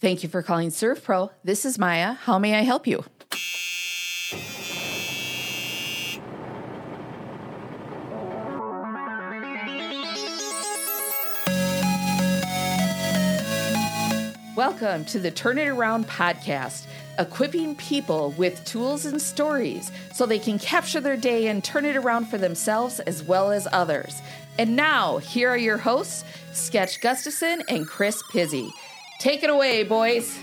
Thank you for calling ServPro. This is Maya. How may I help you? Welcome to the Turn It Around podcast, equipping people with tools and stories so they can capture their day and turn it around for themselves as well as others. And now, here are your hosts, Sketch Gustafson and Chris Pizzi. Take it away, boys.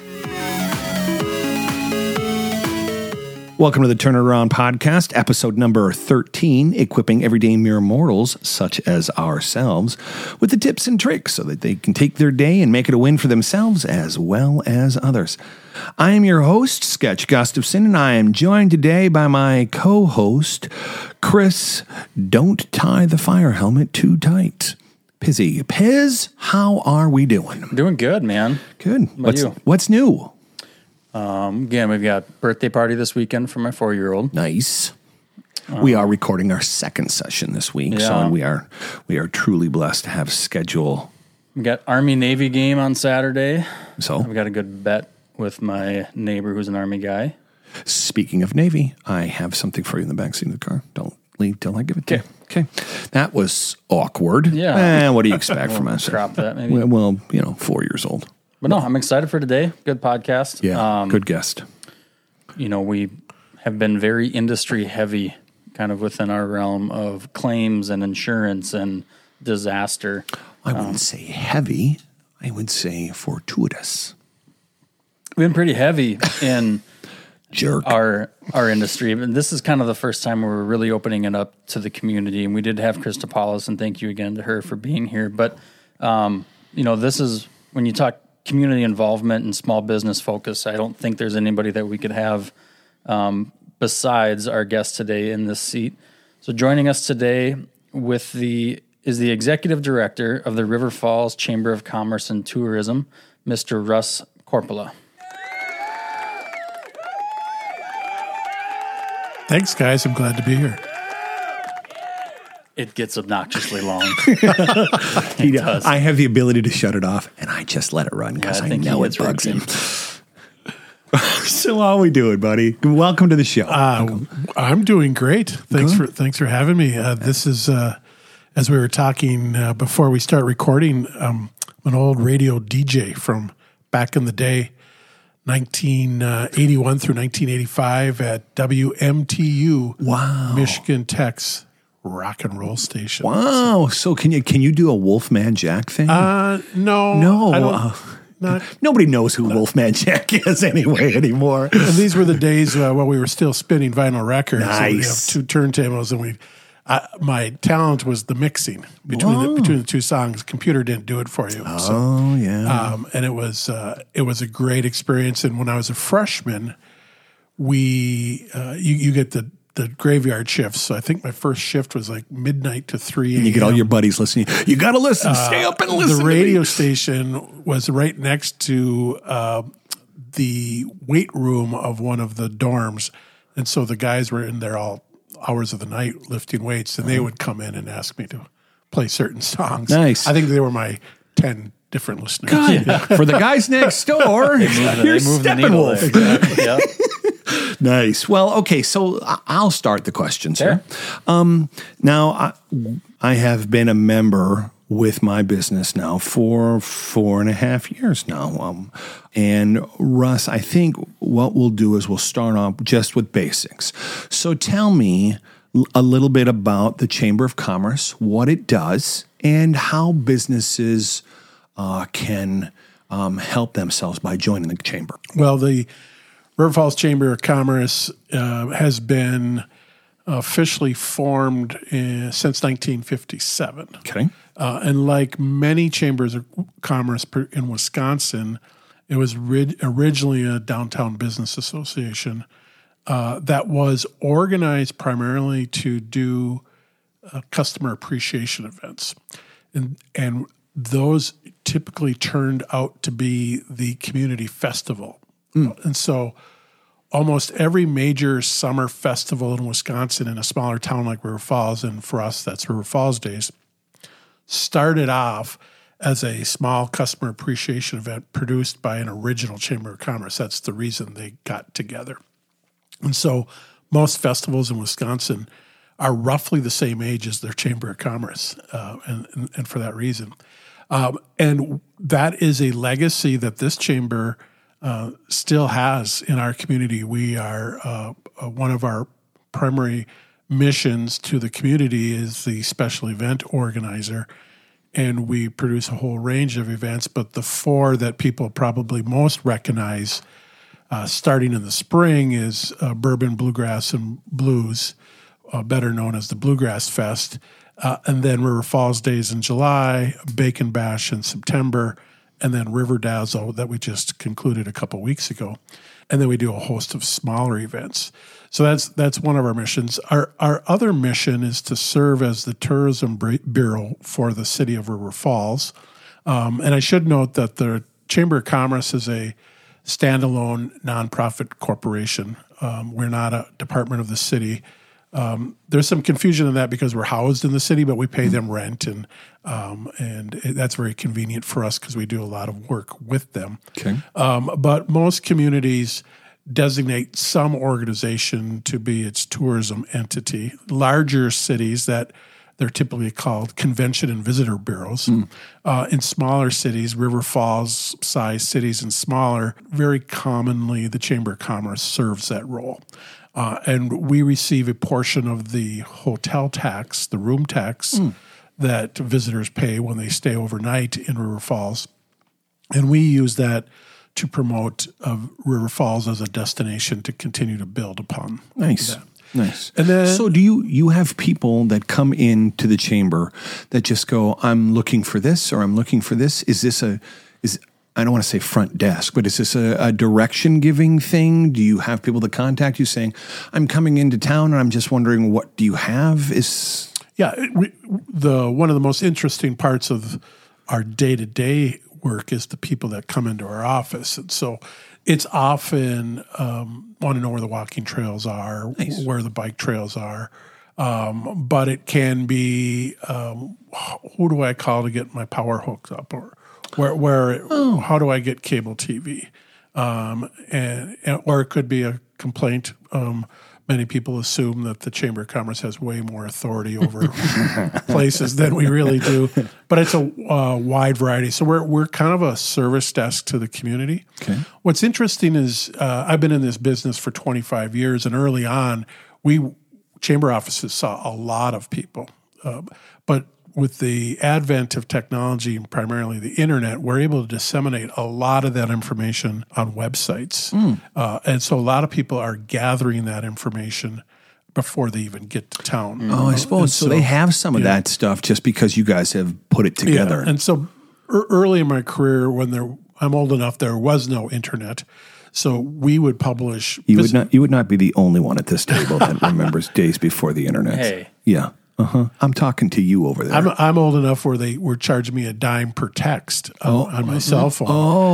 Welcome to the Turn It Around podcast, episode number 13, equipping everyday mere mortals, such as ourselves, with the tips and tricks so that they can take their day and make it a win for themselves as well as others. I am your host, Sketch Gustafson, and I am joined today by my co-host, Chris, Don't Tie the Fire Helmet Too Tight. Pizzi. Piz, how are we doing? Doing good, man. Good. You? What's new? Again, we've got birthday party this weekend for my 4-year-old. Nice. We are recording our second session this week, so we are truly blessed to have schedule. We got Army-Navy game on Saturday. So we got a good bet with my neighbor who's an Army guy. Speaking of Navy, I have something for you in the backseat of the car. Don't leave till I give it to you. Okay. That was awkward. Yeah. What do you expect from us? Crop that, maybe. Well, 4 years old. But no, I'm excited for today. Good podcast. Yeah, good guest. We have been very industry heavy, kind of within our realm of claims and insurance and disaster. I wouldn't say heavy. I would say fortuitous. We've been pretty heavy in jerk our industry. And this is kind of the first time where we're really opening it up to the community. And we did have Krista Paulus, and thank you again to her for being here. But, this is when you talk community involvement and small business focus, I don't think there's anybody that we could have besides our guest today in this seat. So joining us today is the Executive Director of the River Falls Chamber of Commerce and Tourism, Mr. Russ Korpela. Thanks, guys. I'm glad to be here. It gets obnoxiously long. He does. I have the ability to shut it off, and I just let it run because I know it bugs him. So how are we doing, buddy? Welcome to the show. I'm doing great. Thanks for having me. This is as we were talking before we start recording. I'm an old radio DJ from back in the day, 1981 through 1985 at WMTU, Michigan Tech's rock and roll station. Wow! So can you do a Wolfman Jack thing? No. I don't, nobody knows who Wolfman Jack is anymore. And these were the days when we were still spinning vinyl records. Nice. So we have two turntables, and my talent was the mixing between the two songs. Computer didn't do it for you. And it was a great experience. And when I was a freshman, you get the graveyard shifts. So I think my first shift was like midnight to 3 a.m. And you get all your buddies listening. You got to listen. Stay up and listen. The radio station was right next to the weight room of one of the dorms. And so the guys were in there all hours of the night lifting weights, and they would come in and ask me to play certain songs. Nice. I think they were my 10 different listeners. Yeah. For the guys next door, here's Steppenwolf. Exactly. Yep. Nice. Well, okay, so I'll start the questions here. Now, I have been a member with my business now for 4.5 years now. And Russ, I think what we'll do is we'll start off just with basics. So tell me a little bit about the Chamber of Commerce, what it does, and how businesses can help themselves by joining the chamber. Well, the River Falls Chamber of Commerce has been officially formed since 1957. Okay. And like many chambers of commerce in Wisconsin, it was originally a downtown business association that was organized primarily to do customer appreciation events. And those typically turned out to be the community festival. And so almost every major summer festival in Wisconsin in a smaller town like River Falls, and for us that's River Falls Days, started off as a small customer appreciation event produced by an original Chamber of Commerce. That's the reason they got together. And so most festivals in Wisconsin are roughly the same age as their Chamber of Commerce, and for that reason. And that is a legacy that this chamber still has in our community. We are one of our primary missions to the community is the special event organizer, and we produce a whole range of events. But the four that people probably most recognize, starting in the spring, is Bourbon, Bluegrass, and Blues, better known as the Bluegrass Fest. And then River Falls Days in July, Bacon Bash in September, and then River Dazzle that we just concluded a couple weeks ago. And then we do a host of smaller events. So that's one of our missions. Our other mission is to serve as the tourism bureau for the city of River Falls. And I should note that the Chamber of Commerce is a standalone nonprofit corporation. We're not a department of the city. There's some confusion in that because we're housed in the city, but we pay them rent, and that's very convenient for us because we do a lot of work with them. Okay. But most communities designate some organization to be its tourism entity. Larger cities, that they're typically called convention and visitor bureaus. In smaller cities, River Falls size cities and smaller, very commonly the Chamber of Commerce serves that role. And we receive a portion of the hotel tax, the room tax, that visitors pay when they stay overnight in River Falls. And we use that to promote River Falls as a destination to continue to build upon. Nice. That. Nice. And then, so do you have people that come into the chamber that just go, I'm looking for this or I'm looking for this? I don't want to say front desk, but is this a direction-giving thing? Do you have people that contact you saying, I'm coming into town and I'm just wondering, what do you have? Yeah, one of the most interesting parts of our day-to-day work is the people that come into our office. And so it's often want to know where the walking trails are, nice, where the bike trails are. But it can be, who do I call to get my power hooked up, or how do I get cable TV? Or it could be a complaint. Many people assume that the Chamber of Commerce has way more authority over places than we really do, but it's a wide variety. So we're kind of a service desk to the community. Okay. What's interesting is I've been in this business for 25 years, and early on, chamber offices saw a lot of people, but with the advent of technology and primarily the internet, we're able to disseminate a lot of that information on websites. And so a lot of people are gathering that information before they even get to town. Oh, I suppose. So they have some of that stuff just because you guys have put it together. Yeah. And so early in my career, I'm old enough, there was no internet. So we would publish. You would not be the only one at this table that remembers days before the internet. Hey. Yeah. I'm talking to you over there. I'm old enough where they were charging me a dime per text on my cell phone.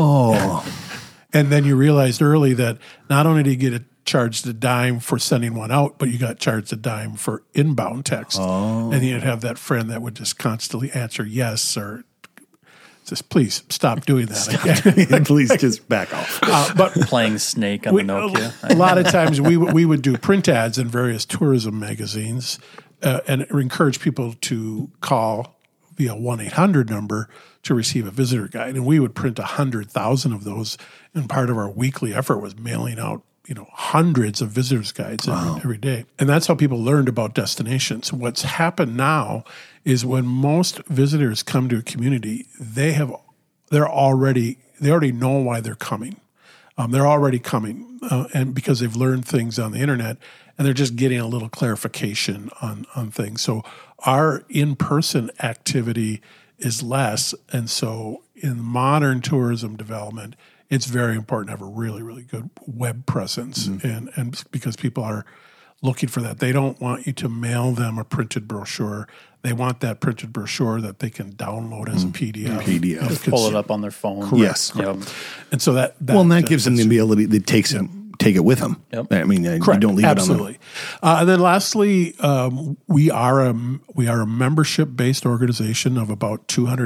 Oh. And then you realized early that not only did you get charged a dime for sending one out, but you got charged a dime for inbound text. Oh. And you'd have that friend that would just constantly answer yes or just please stop doing that. Please just back off. But playing Snake on the Nokia. A lot of times we would do print ads in various tourism magazines. And encourage people to call via 1-800 number to receive a visitor guide. And we would print 100,000 of those. And part of our weekly effort was mailing out, hundreds of visitors guides every day. And that's how people learned about destinations. What's happened now is when most visitors come to a community, they already know why they're coming. They're already coming, and because they've learned things on the internet, and they're just getting a little clarification on things. So our in-person activity is less, and so in modern tourism development, it's very important to have a really, really good web presence, and because people are looking for that. They don't want you to mail them a printed brochure. They want that printed brochure that they can download as a PDF. Pull it up on their phone. Correct. Yes. Yep. And so that gives them the ability, it takes them take it with them. Yep. I mean, you Correct. don't leave Absolutely. it on them. And then lastly, we are a membership-based organization of about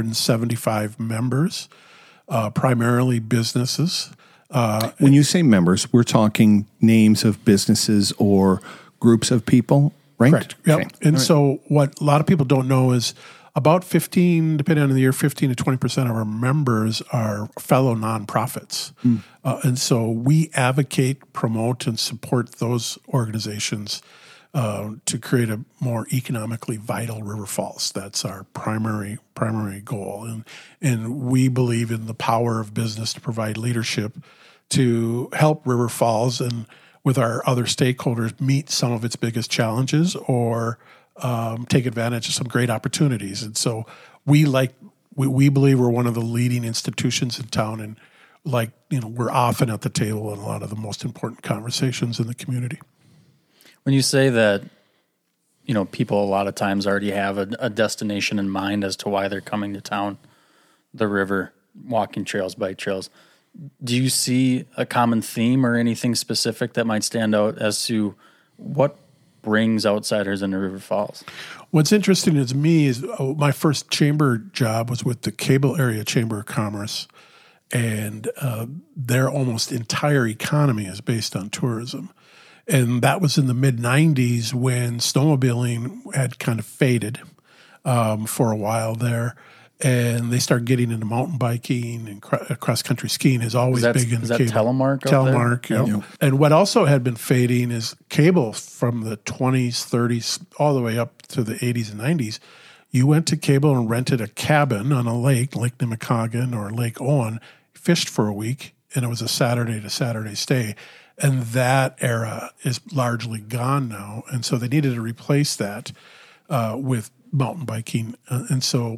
275 members, primarily businesses. When you say members, we're talking names of businesses or groups of people, right? Correct. Yep. Okay. And so what a lot of people don't know is about 15, depending on the year, 15 to 20% of our members are fellow nonprofits. And so we advocate, promote, and support those organizations to create a more economically vital River Falls. That's our primary goal. And we believe in the power of business to provide leadership to help River Falls and with our other stakeholders meet some of its biggest challenges or take advantage of some great opportunities. And so we believe we're one of the leading institutions in town, and we're often at the table in a lot of the most important conversations in the community. When you say that, people a lot of times already have a destination in mind as to why they're coming to town, the river, walking trails, bike trails, do you see a common theme or anything specific that might stand out as to what brings outsiders into River Falls? What's interesting to me is my first chamber job was with the Cable Area Chamber of Commerce, and their almost entire economy is based on tourism. And that was in the mid-'90s when snowmobiling had kind of faded for a while there. And they started getting into mountain biking and cross-country skiing is always big in the cable. Is that Telemark? Telemark, yep. And what also had been fading is cable from the 20s, 30s, all the way up to the 80s and 90s. You went to cable and rented a cabin on a lake, Lake Nemacolin or Lake Owen, fished for a week, and it was a Saturday to Saturday stay. And that era is largely gone now. And so they needed to replace that with mountain biking. And so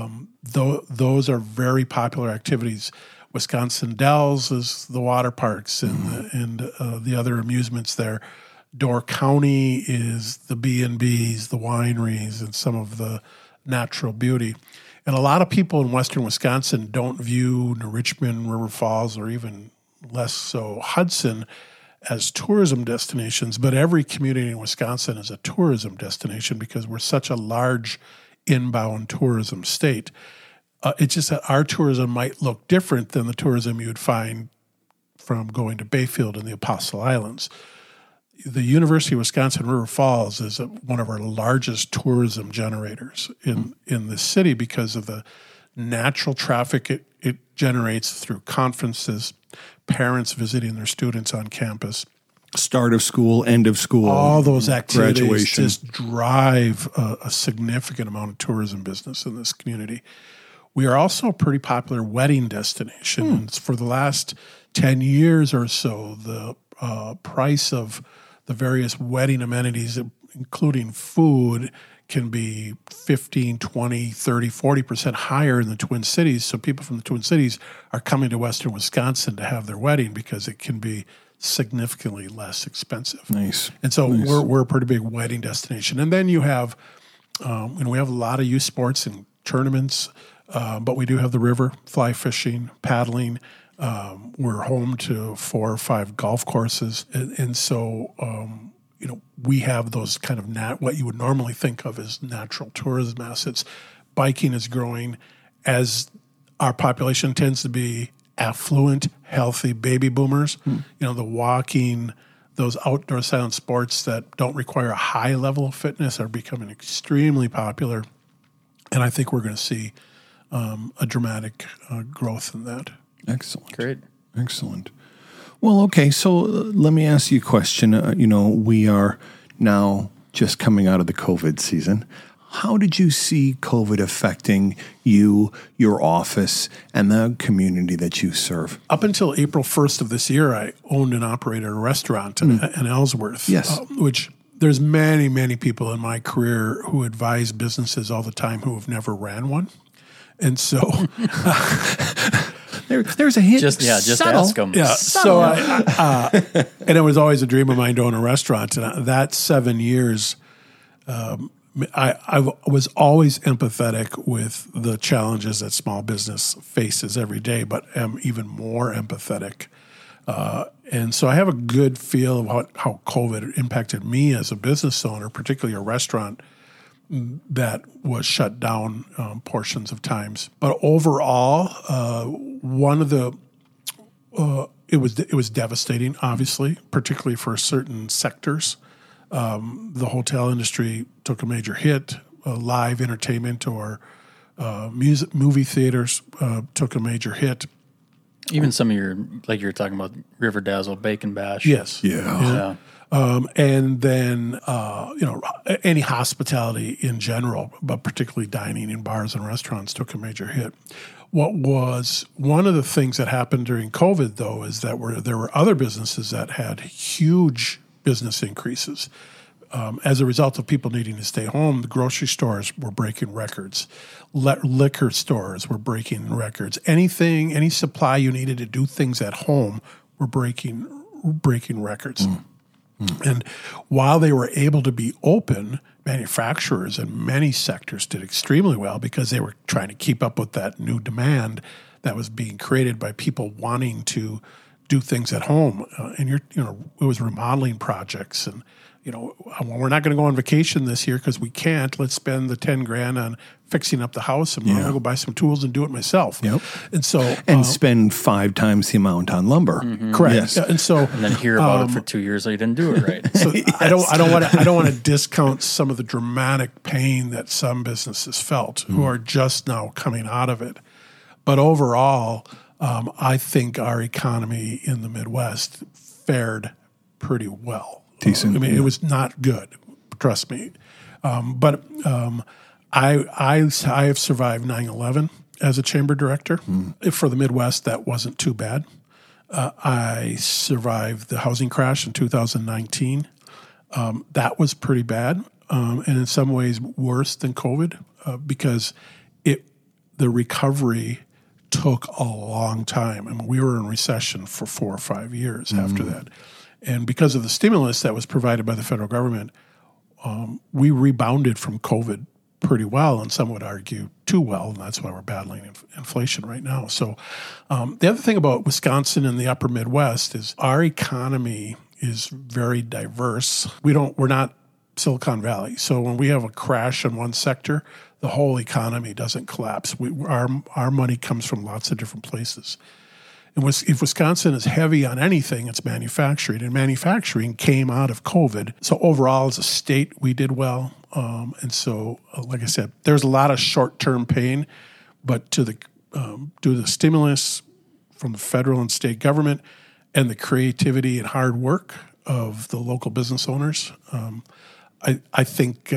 those are very popular activities. Wisconsin Dells is the water parks and the other amusements there. Door County is the B&Bs, the wineries, and some of the natural beauty. And a lot of people in western Wisconsin don't view New Richmond, River Falls, or even less so Hudson as tourism destinations, but every community in Wisconsin is a tourism destination because we're such a large inbound tourism state. It's just that our tourism might look different than the tourism you'd find from going to Bayfield and the Apostle Islands. The University of Wisconsin River Falls is one of our largest tourism generators in the city because of the natural traffic it generates through conferences, parents visiting their students on campus. Start of school, end of school. All those activities graduation. Just drive a significant amount of tourism business in this community. We are also a pretty popular wedding destination. And for the last 10 years or so, the price of the various wedding amenities, including food, can be 15, 20, 30, 40% higher in the Twin Cities. So people from the Twin Cities are coming to western Wisconsin to have their wedding because it can be significantly less expensive. Nice. And so we're a pretty big wedding destination. And then you have, we have a lot of youth sports and tournaments, but we do have the river, fly fishing, paddling. We're home to 4 or 5 golf courses. And so, we have those kind of what you would normally think of as natural tourism assets. Biking is growing as our population tends to be affluent, healthy baby boomers. The walking, those outdoor silent sports that don't require a high level of fitness are becoming extremely popular. And I think we're going to see a dramatic growth in that. Excellent. Great. Excellent. Well, okay, so let me ask you a question. We are now just coming out of the COVID season. How did you see COVID affecting you, your office, and the community that you serve? Up until April 1st of this year, I owned and operated a restaurant in Ellsworth. Yes. Which there's many, many people in my career who advise businesses all the time who have never ran one. And so... There's a hint. Just ask them. Yeah. So, and it was always a dream of mine to own a restaurant. And that 7 years, I was always empathetic with the challenges that small business faces every day, but am even more empathetic And so I have a good feel of how COVID impacted me as a business owner, particularly a restaurant that was shut down portions of times. But overall, it was devastating, obviously, particularly for certain sectors. The hotel industry took a major hit. Live entertainment or movie theaters took a major hit. Even some of your, like you were talking about, River Dazzle, Bacon Bash. Yes. Yeah. And then, any hospitality in general, but particularly dining in bars and restaurants took a major hit. What was one of the things that happened during COVID, though, is that there were other businesses that had huge business increases. As a result of people needing to stay home, the grocery stores were breaking records. Liquor stores were breaking records. Any supply you needed to do things at home were breaking records. And while they were able to be open, manufacturers in many sectors did extremely well because they were trying to keep up with that new demand that was being created by people wanting to do things at home. And it was remodeling projects, and we're not going to go on vacation this year because we can't. Let's spend the $10,000 on fixing up the house, and I'm going to go buy some tools and do it myself. Yep. And spend 5 times the amount on lumber. Correct. Yes. And then hear about it for 2 years, so you didn't do it right. So I don't want to discount some of the dramatic pain that some businesses felt who are just now coming out of it. But overall, I think our economy in the Midwest fared pretty well. Decent. It was not good, trust me. But I have survived 9/11 as a chamber director. For the Midwest, that wasn't too bad. I survived the housing crash in 2019. That was pretty bad, and in some ways worse than COVID because the recovery took a long time. I mean, we were in recession for 4 or 5 years after that. And because of the stimulus that was provided by the federal government, we rebounded from COVID pretty well, and some would argue too well, and that's why we're battling inflation right now. So the other thing about Wisconsin and the upper Midwest is our economy is very diverse. We're not Silicon Valley. So when we have a crash in one sector, the whole economy doesn't collapse. Our money comes from lots of different places. And if Wisconsin is heavy on anything, it's manufacturing. And manufacturing came out of COVID. So overall, as a state, we did well. And so, like I said, there's a lot of short-term pain. But due to the stimulus from the federal and state government and the creativity and hard work of the local business owners, I think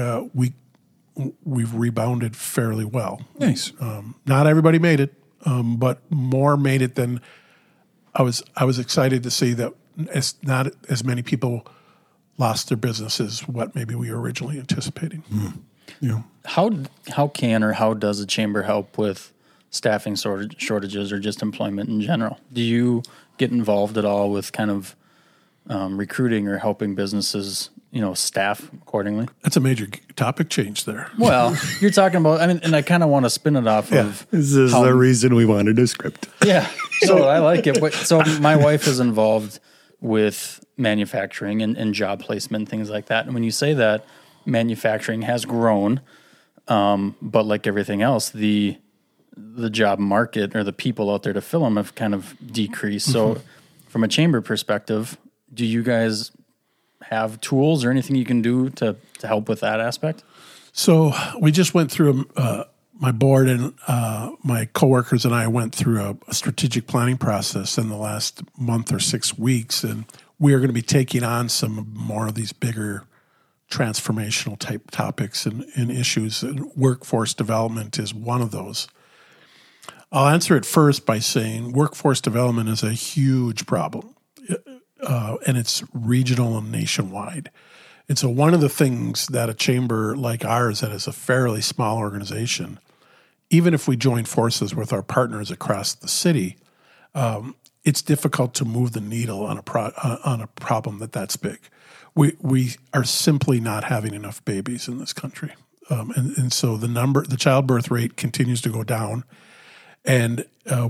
we've rebounded fairly well. Nice. Not everybody made it, but more made it than I was excited to see that not as many people lost their business as what maybe we were originally anticipating. Yeah. How can or how does a chamber help with staffing shortages or just employment in general? Do you get involved at all with kind of recruiting or helping businesses, staff accordingly? That's a major topic change there. Well, you're talking about, and I kind of want to spin it off of. This is the reason we wanted a script. Yeah. So I like it. But so my wife is involved with manufacturing and job placement, things like that. And when you say that, manufacturing has grown, but like everything else, the job market or the people out there to fill them have kind of decreased. So from a chamber perspective, do you guys have tools or anything you can do to help with that aspect? So we just went through my board and my coworkers and I went through a strategic planning process in the last month or 6 weeks, and we are going to be taking on some more of these bigger transformational type topics and issues, and workforce development is one of those. I'll answer it first by saying workforce development is a huge problem, and it's regional and nationwide. And so one of the things that a chamber like ours that is a fairly small organization, even if we join forces with our partners across the city, it's difficult to move the needle on a problem that's big. We are simply not having enough babies in this country. And so the childbirth rate continues to go down. And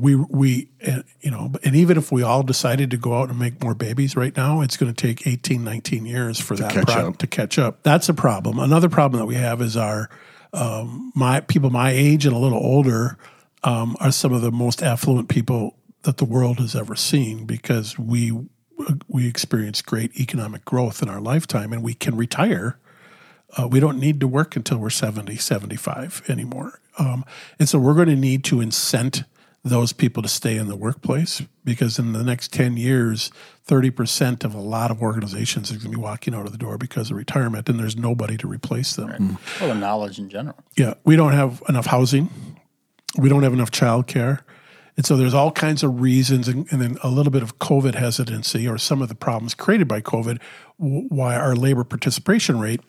and even if we all decided to go out and make more babies right now, it's going to take 18, 19 years for to catch up. That's a problem. Another problem that we have is our people my age and a little older are some of the most affluent people that the world has ever seen, because we experienced great economic growth in our lifetime, and we can retire. We don't need to work until we're 70, 75 anymore. And so we're going to need to incent those people to stay in the workplace, because in the next 10 years, 30% of a lot of organizations are going to be walking out of the door because of retirement, and there's nobody to replace them. Right. Well, the knowledge in general. Yeah. We don't have enough housing. We don't have enough childcare. And so there's all kinds of reasons, and then a little bit of COVID hesitancy, or some of the problems created by COVID, why our labor participation rate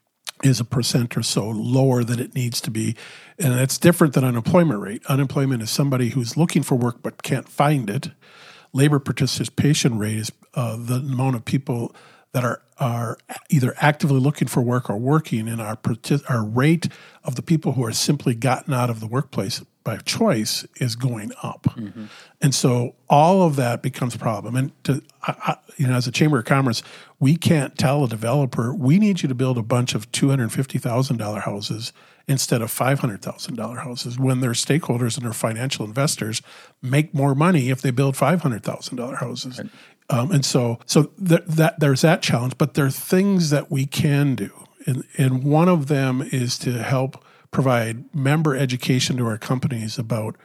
is 1% or so lower than it needs to be. And that's different than unemployment rate. Unemployment is somebody who's looking for work but can't find it. Labor participation rate is the amount of people that are either actively looking for work or working, and our rate of the people who are simply gotten out of the workplace by choice is going up. Mm-hmm. And so all of that becomes a problem. And as a Chamber of Commerce, we can't tell a developer, we need you to build a bunch of $250,000 houses instead of $500,000 houses, when their stakeholders and their financial investors make more money if they build $500,000 houses. Right. And so there's that challenge, but there are things that we can do. And one of them is to help provide member education to our companies about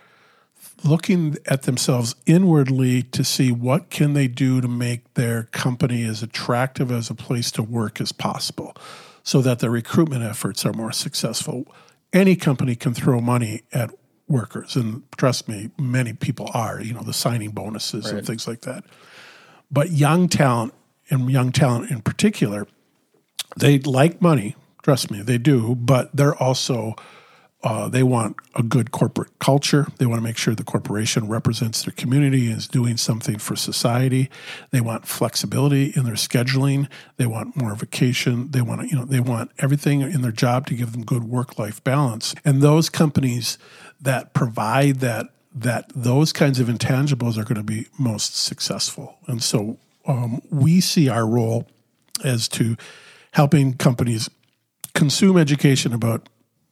looking at themselves inwardly to see what can they do to make their company as attractive as a place to work as possible, so that their recruitment efforts are more successful. Any company can throw money at workers, and trust me, many people are, the signing bonuses and things like that. But young talent, and young talent in particular, they like money. Trust me, they do. But they're also, they want a good corporate culture. They want to make sure the corporation represents their community and is doing something for society. They want flexibility in their scheduling. They want more vacation. They want they want everything in their job to give them good work-life balance. And those companies that provide that those kinds of intangibles are going to be most successful. And so we see our role as to helping companies consume education about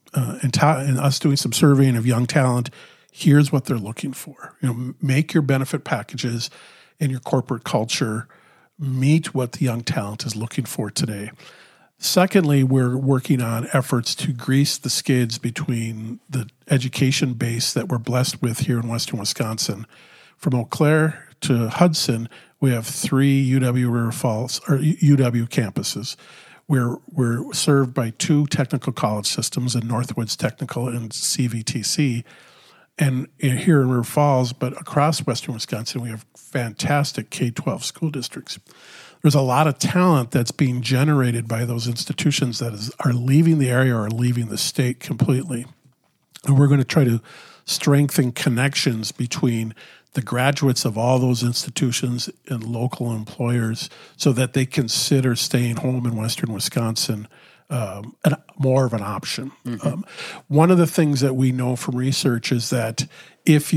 and us doing some surveying of young talent. Here's what they're looking for. Make your benefit packages and your corporate culture meet what the young talent is looking for today. Secondly, we're working on efforts to grease the skids between the education base that we're blessed with here in Western Wisconsin. From Eau Claire to Hudson, we have 3 UW River Falls or UW campuses. We're served by 2 technical college systems, in Northwoods Technical and CVTC. And here in River Falls, but across Western Wisconsin, we have fantastic K-12 school districts. There's a lot of talent that's being generated by those institutions that are leaving the area or leaving the state completely. And we're going to try to strengthen connections between the graduates of all those institutions and local employers so that they consider staying home in Western Wisconsin more of an option. Mm-hmm. One of the things that we know from research is that if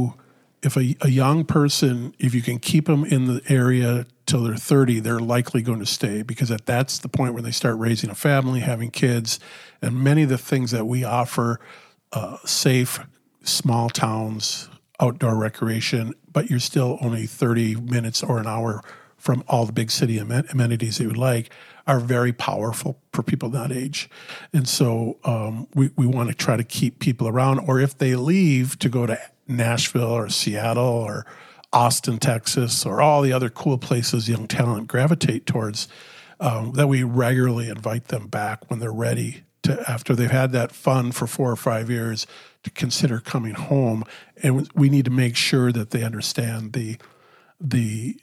a young person, if you can keep them in the area till they're 30, they're likely going to stay, because that's the point where they start raising a family, having kids, and many of the things that we offer, safe, small towns, outdoor recreation, but you're still only 30 minutes or an hour from all the big city amenities that you would like, are very powerful for people that age. And so we want to try to keep people around, or if they leave, to go to Nashville or Seattle or Austin, Texas, or all the other cool places young talent gravitate towards, that we regularly invite them back when they're ready to, after they've had that fun for 4 or 5 years, to consider coming home. And we need to make sure that they understand the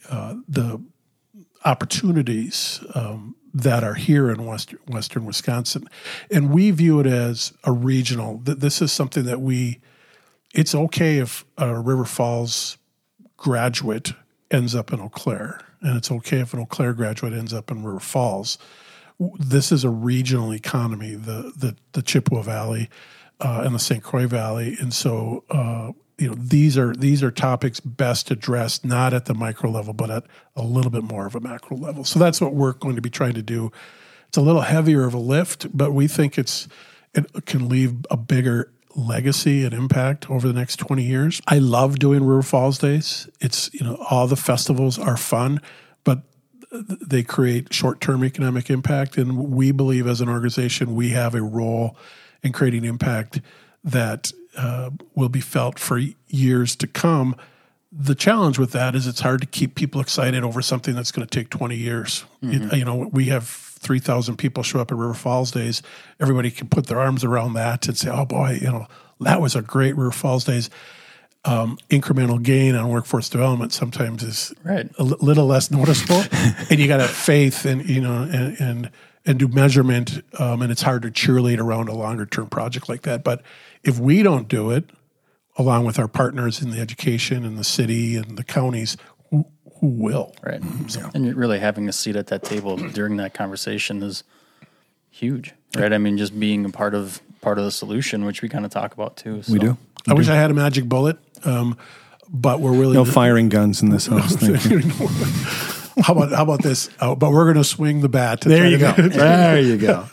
opportunities that are here in Western Wisconsin. And we view it as a regional. This is something that it's okay if a River Falls graduate ends up in Eau Claire, and it's okay if an Eau Claire graduate ends up in River Falls. This is a regional economy, the Chippewa Valley and the St. Croix Valley. And so these are topics best addressed not at the micro level, but at a little bit more of a macro level. So that's what we're going to be trying to do. It's a little heavier of a lift, but we think it can leave a bigger legacy and impact over the next 20 years. I love doing River Falls Days. It's, all the festivals are fun, but they create short-term economic impact. And we believe as an organization, we have a role in creating impact that will be felt for years to come. The challenge with that is it's hard to keep people excited over something that's going to take 20 years. We have 3,000 people show up at River Falls Days. Everybody can put their arms around that and say, oh boy, that was a great River Falls Days. Incremental gain on workforce development sometimes is a little less noticeable. And you got to have faith and do measurement. And it's hard to cheerlead around a longer term project like that. But if we don't do it, along with our partners in the education and the city and the counties, who will? Right. And you're really having a seat at that table during that conversation is huge, right? I mean, just being a part of the solution, which we kind of talk about too. So. We do. I wish I had a magic bullet, but we're really no firing guns in this house. Thank you. How about this? But we're going to swing the bat. There you go. There you go.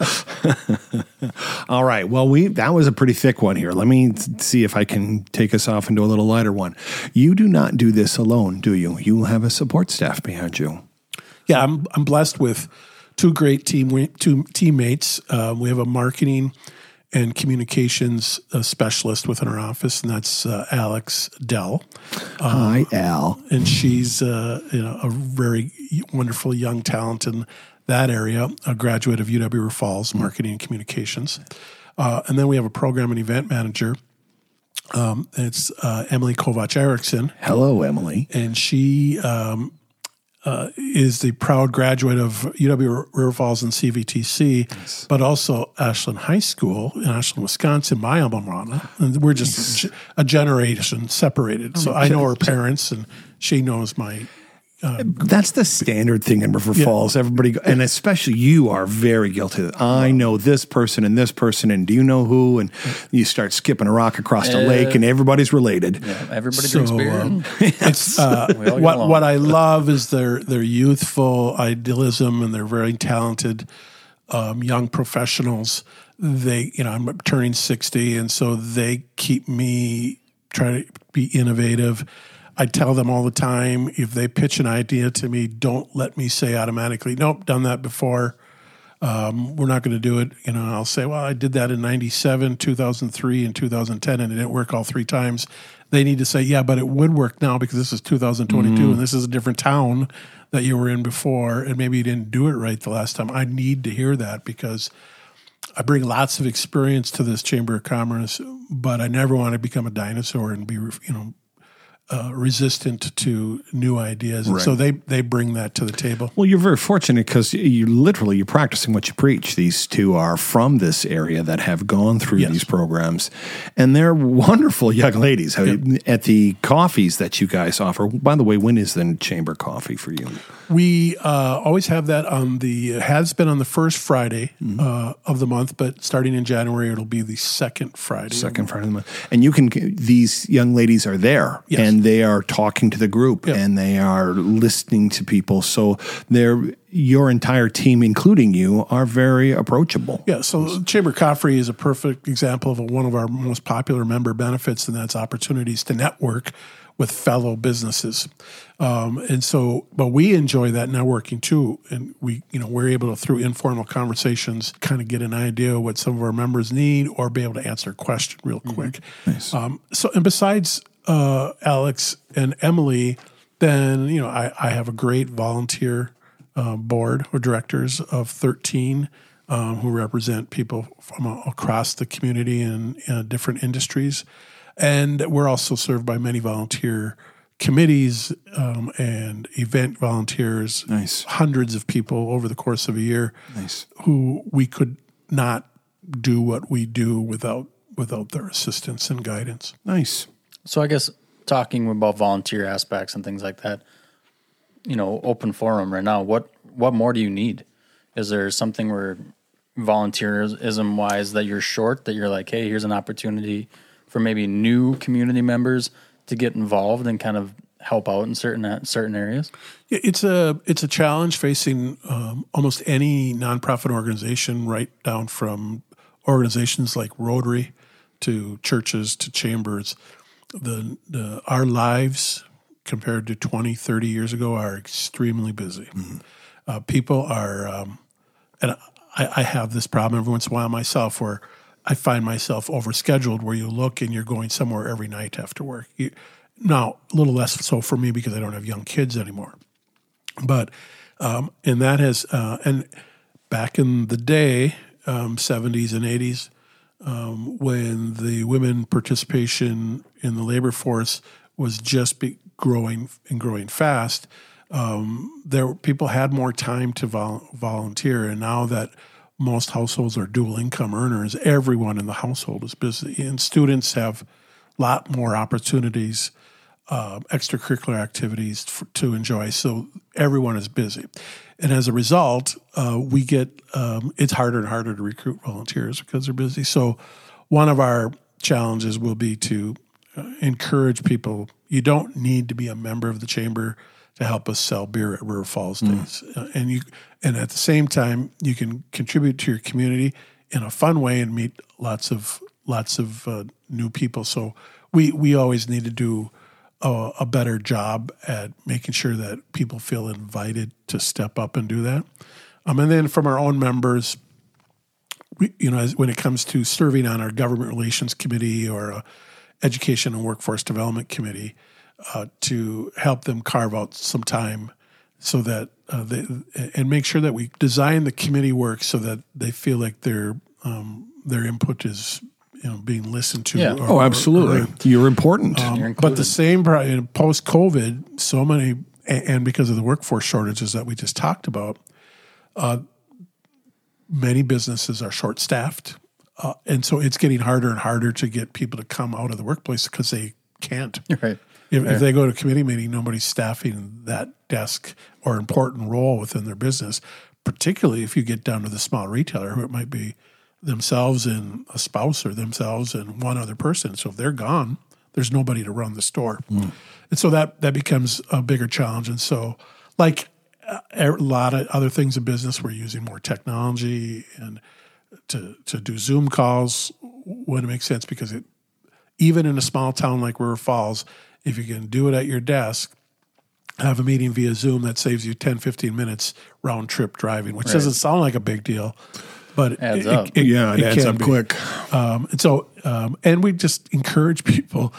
All right. Well, that was a pretty thick one here. Let me see if I can take us off into a little lighter one. You do not do this alone, do you? You have a support staff behind you. Yeah, I'm blessed with two great teammates. We have a marketing and communications specialist within our office, and that's Alex Dell. Hi, Al. And she's a very wonderful young talent in that area, a graduate of UW River Falls, marketing and communications. And then we have a program and event manager. It's Emily Kovac Erickson. Hello, Emily. And she is the proud graduate of UW River Falls and CVTC, yes, but also Ashland High School in Ashland, Wisconsin, my alma mater. And we're just a generation separated. So I know her parents, and she knows my... That's the standard thing in River Falls. Everybody, and especially you, are very guilty of it. I know this person, and do you know who? And you start skipping a rock across the lake, and everybody's related. Yeah, everybody drinks beer. It's what I love is their youthful idealism, and they're very talented young professionals. I'm turning 60, and so they keep me trying to be innovative. I tell them all the time, if they pitch an idea to me, don't let me say automatically, nope, done that before. We're not going to do it. I'll say, well, I did that in 97, 2003, and 2010, and it didn't work all three times. They need to say, yeah, but it would work now because this is 2022, and this is a different town that you were in before, and maybe you didn't do it right the last time. I need to hear that because I bring lots of experience to this Chamber of Commerce, but I never want to become a dinosaur and be, resistant to new ideas. And so they bring that to the table. Well, you're very fortunate because you're practicing what you preach. These two are from this area that have gone through these programs, and they're wonderful young ladies. At the coffees that you guys offer, by the way, when is the Chamber Coffee for you? We always have that has been on the first Friday of the month, but starting in January, it'll be the second Friday. Second Friday of the month. And these young ladies are there, and they are talking to the group, and they are listening to people. So your entire team, including you, are very approachable. Yeah, so Chamber Coffee is a perfect example of one of our most popular member benefits, and that's opportunities to network with fellow businesses. But we enjoy that networking too. And we're able to, through informal conversations, kind of get an idea of what some of our members need or be able to answer a question real quick. Nice. And besides Alex and Emily, then, I have a great volunteer board of directors of 13 who represent people from across the community in different industries. And we're also served by many volunteer committees and event volunteers, hundreds of people over the course of a year, who we could not do what we do without their assistance and guidance. Nice. So I guess talking about volunteer aspects and things like that, open forum right now, what more do you need? Is there something where volunteerism-wise that you're short, that you're like, hey, here's an opportunity for maybe new community members to get involved and kind of help out in certain areas? It's a challenge facing almost any nonprofit organization, right down from organizations like Rotary to churches to chambers. Our lives compared to 20, 30 years ago are extremely busy. People are, and I have this problem every once in a while myself where I find myself overscheduled where you look and you're going somewhere every night after work. Now, a little less so for me because I don't have young kids anymore. But, and that has, and back in the day, 70s and 80s, when the women participation in the labor force was just growing and growing fast, people had more time to volunteer. And now that most households are dual income earners, everyone in the household is busy. And students have a lot more opportunities, extracurricular activities to enjoy. So everyone is busy. And as a result, we get it's harder and harder to recruit volunteers because they're busy. So one of our challenges will be to encourage people. You don't need to be a member of the chamber to help us sell beer at River Falls Days. And at the same time, you can contribute to your community in a fun way and meet lots of new people. So we always need to do a better job at making sure that people feel invited to step up and do that. And then from our own members, when it comes to serving on our government relations committee or education and workforce development committee, to help them carve out some time so that and make sure that we design the committee work so that they feel like their input is being listened to. Yeah. Absolutely. You're important. But the same post-COVID, so many, and because of the workforce shortages that we just talked about, many businesses are short-staffed. And so it's getting harder and harder to get people to come out of the workplace because they can't. Right. If they go to a committee meeting, nobody's staffing that desk or important role within their business, particularly if you get down to the small retailer who it might be themselves and a spouse or themselves and one other person. So if they're gone, there's nobody to run the store. And so that becomes a bigger challenge. And so like a lot of other things in business, we're using more technology and to do Zoom calls when it makes sense because even in a small town like River Falls, if you can do it at your desk, have a meeting via Zoom, that saves you 10, 15 minutes round trip driving, which doesn't sound like a big deal, but it adds up. It adds up quick. And we just encourage people.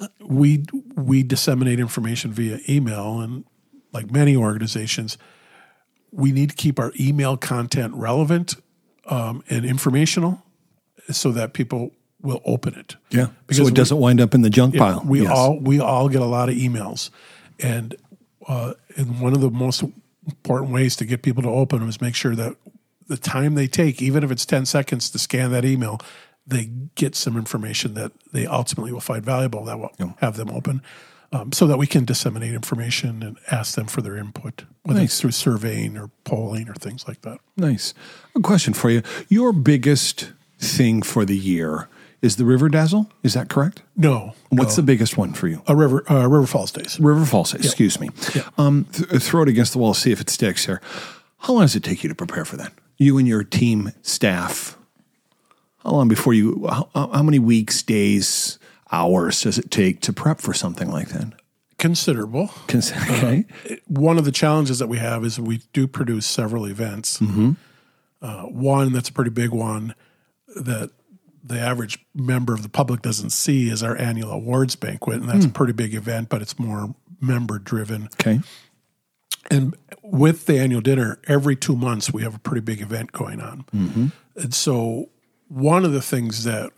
We disseminate information via email, and like many organizations, we need to keep our email content relevant and informational so that people will open it. Yeah, because so it doesn't wind up in the junk pile. We all get a lot of emails, and one of the most important ways to get people to open them is make sure that the time they take, even if it's 10 seconds to scan that email, they get some information that they ultimately will find valuable that will have them open, so that we can disseminate information and ask them for their input, whether it's through surveying or polling or things like that. Nice. A question for you. Your biggest thing for the year is the River Dazzle. Is that correct? No. What's the biggest one for you? River Falls Days. River Falls Days, excuse me. Yeah. Throw it against the wall, see if it sticks here. How long does it take you to prepare for that? You and your team staff. How long before how many weeks, days, hours does it take to prep for something like that? Considerable. Okay. One of the challenges that we have is we do produce several events. Mm-hmm. One that's a pretty big one that the average member of the public doesn't see is our annual awards banquet, and that's a pretty big event, but it's more member-driven. Okay. And with the annual dinner, every 2 months we have a pretty big event going on. Mm-hmm. And so one of the things that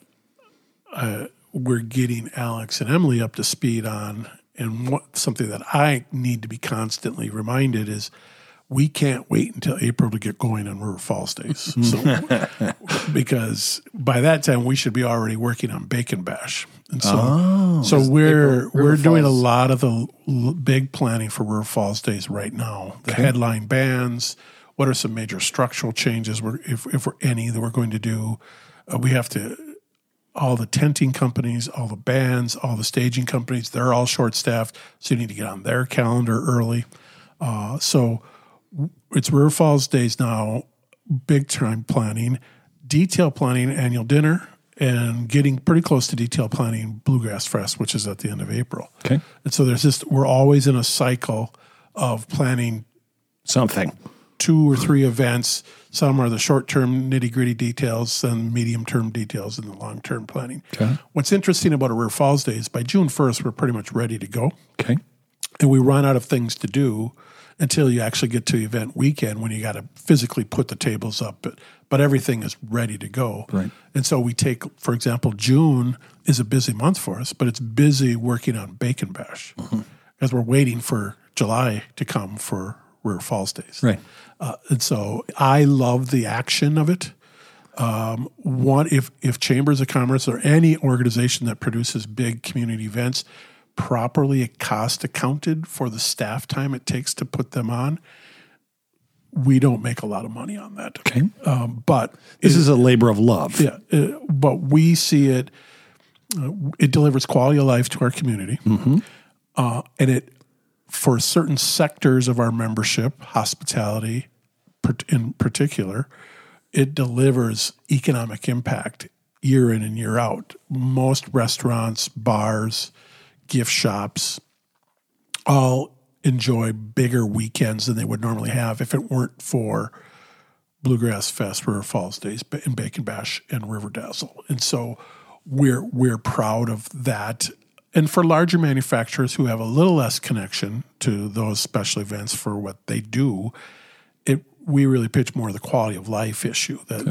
we're getting Alex and Emily up to speed on, and something that I need to be constantly reminded is we can't wait until April to get going on River Falls Days. So, because by that time we should be already working on Bacon Bash. And so we're doing a lot of the big planning for River Falls Days right now. The headline bands, what are some major structural changes if we're any that we're going to do. We have to all the tenting companies, all the bands, all the staging companies, they're all short-staffed, so you need to get on their calendar early. So it's River Falls Days now, big time planning, detail planning, annual dinner, and getting pretty close to detail planning Bluegrass Fest, which is at the end of April. Okay. And so we're always in a cycle of planning Something. 2 or 3 events. Some are the short-term nitty-gritty details and medium-term details and the long-term planning. Okay. What's interesting about a River Falls Day is by June 1st, we're pretty much ready to go. Okay. And we run out of things to do until you actually get to event weekend when you got to physically put the tables up. But everything is ready to go. Right. And so we take, for example, June is a busy month for us, but it's busy working on Bacon Bash because we're waiting for July to come for River Falls Days. Right. And so I love the action of it. If Chambers of Commerce or any organization that produces big community events properly cost accounted for the staff time it takes to put them on, we don't make a lot of money on that. Okay. But This is a labor of love. yeah, but we see it. It delivers quality of life to our community, and it for certain sectors of our membership, hospitality in particular, it delivers economic impact year in and year out. Most restaurants, bars, gift shops all enjoy bigger weekends than they would normally have if it weren't for Bluegrass Fest, River Falls Days, and Bacon Bash and River Dazzle. And so we're proud of that. And for larger manufacturers who have a little less connection to those special events for what they do, we really pitch more of the quality of life issue that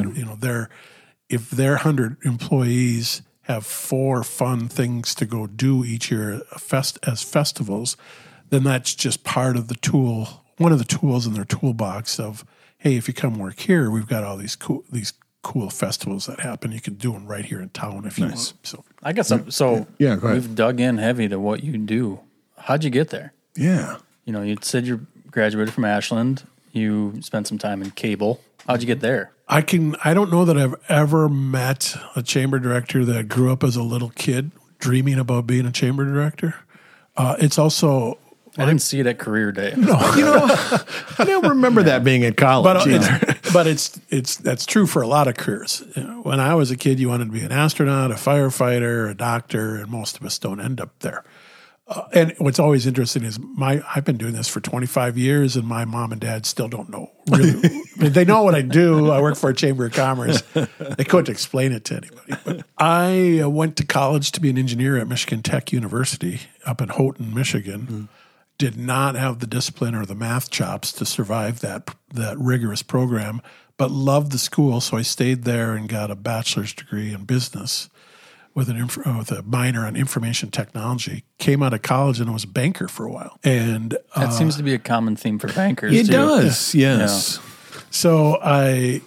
if their 100 employees have 4 fun things to go do each year as festivals, then that's just part of the tool, one of the tools in their toolbox of, hey, if you come work here, we've got all these cool festivals that happen. You can do them right here in town if you want. So I guess so. Yeah, go ahead. We've dug in heavy to what you do. How'd you get there? Yeah. You said you graduated from Ashland. You spent some time in cable. How'd you get there? I don't know that I've ever met a chamber director that grew up as a little kid dreaming about being a chamber director. It's also, I didn't see it at career day. No, I don't remember that being at college. but that's true for a lot of careers. When I was a kid, you wanted to be an astronaut, a firefighter, a doctor, and most of us don't end up there. And what's always interesting is I've been doing this for 25 years, and my mom and dad still don't know. Really, they know what I do. I work for a Chamber of Commerce. They couldn't explain it to anybody. But I went to college to be an engineer at Michigan Tech University up in Houghton, Michigan. Did not have the discipline or the math chops to survive that rigorous program, but loved the school, so I stayed there and got a bachelor's degree in business with a minor on information technology. Came out of college and was a banker for a while. And that seems to be a common theme for bankers. It too. does, yes. Yeah. So I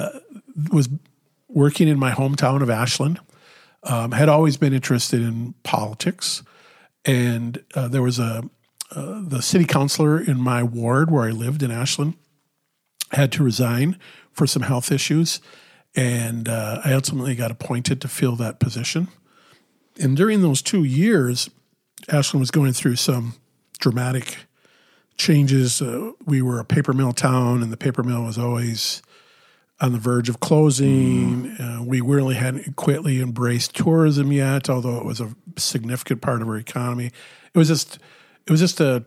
was working in my hometown of Ashland. Had always been interested in politics, and there was the city councilor in my ward where I lived in Ashland had to resign for some health issues. And I ultimately got appointed to fill that position. And during those 2 years, Ashland was going through some dramatic changes. We were a paper mill town, and the paper mill was always on the verge of closing. We really hadn't quickly embraced tourism yet, although it was a significant part of our economy. It was just a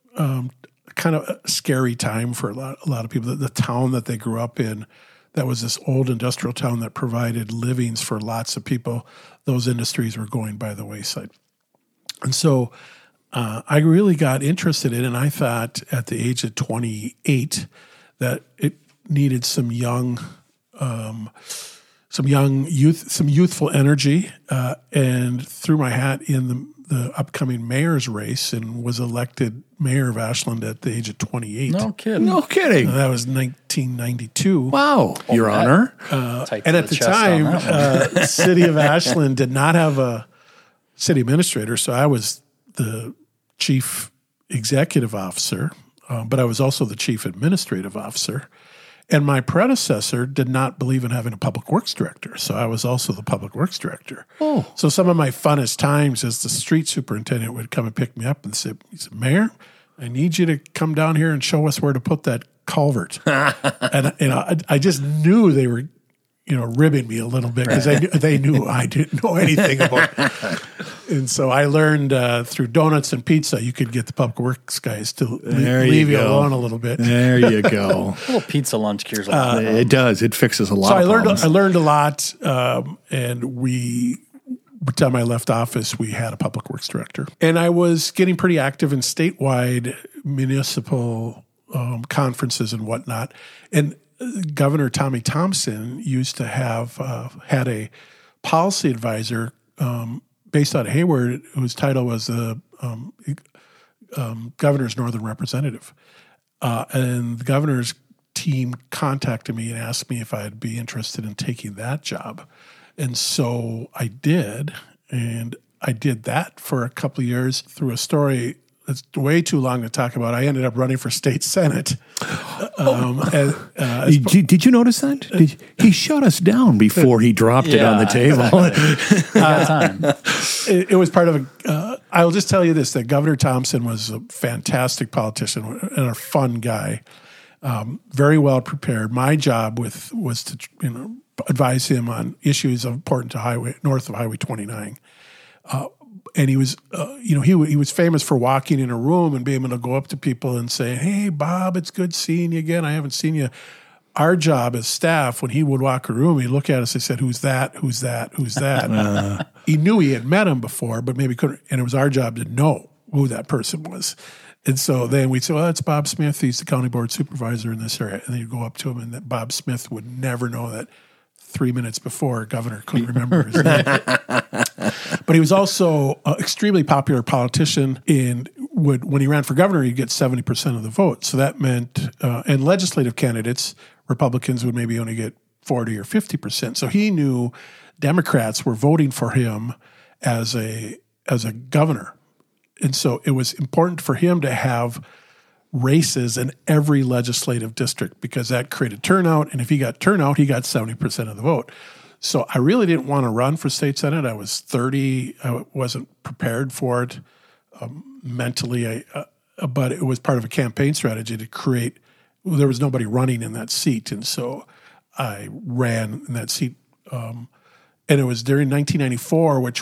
kind of a scary time for a lot of people. The town that they grew up in, that was this old industrial town that provided livings for lots of people. Those industries were going by the wayside. And so I really got interested in it, and I thought at the age of 28 that it needed some youthful energy, and threw my hat in the upcoming mayor's race and was elected mayor of Ashland at the age of 28. No kidding. No kidding. That was 1992. Wow, Your Honor. And at the time, City of Ashland did not have a city administrator, so I was the chief executive officer, but I was also the chief administrative officer. And my predecessor did not believe in having a public works director. So I was also the public works director. Oh. So some of my funnest times as the street superintendent would come and pick me up and say, Mayor, I need you to come down here and show us where to put that culvert. And I just knew they were, ribbing me a little bit because they knew I didn't know anything about it. And so I learned through donuts and pizza, you could get the public works guys to leave you alone a little bit. There you go. A little pizza lunch cures a lot. It does. It fixes a lot So of problems. I learned a lot, and by the time I left office, we had a public works director. And I was getting pretty active in statewide municipal conferences and whatnot. And Governor Tommy Thompson used to have had a policy advisor based out of Hayward, whose title was the governor's northern representative. And the governor's team contacted me and asked me if I'd be interested in taking that job. And so I did. And I did that for a couple of years through a story that's way too long to talk about. I ended up running for state senate. Did you notice that? He shut us down before he dropped it on the table. Time. It was part of I'll just tell you this, that Governor Thompson was a fantastic politician and a fun guy, very well prepared. My job was to advise him on issues important to north of Highway 29. And he was, he was famous for walking in a room and being able to go up to people and say, "Hey, Bob, it's good seeing you again. I haven't seen you." Our job as staff, when he would walk a room, he'd look at us and said, "Who's that? Who's that? Who's that?" He knew he had met him before, but maybe couldn't. And it was our job to know who that person was. And so then we'd say, "Well, that's Bob Smith. He's the county board supervisor in this area." And then you'd go up to him, and that Bob Smith would never know that 3 minutes before, governor couldn't remember his name. But he was also an extremely popular politician, and when he ran for governor, he'd get 70% of the vote. So that meant, and legislative candidates, Republicans would maybe only get 40 or 50%. So he knew Democrats were voting for him as a governor. And so it was important for him to have races in every legislative district because that created turnout. And if he got turnout, he got 70% of the vote. So I really didn't want to run for state senate. I was 30. I wasn't prepared for it mentally, but it was part of a campaign strategy to create. There was nobody running in that seat, and so I ran in that seat. And it was during 1994, which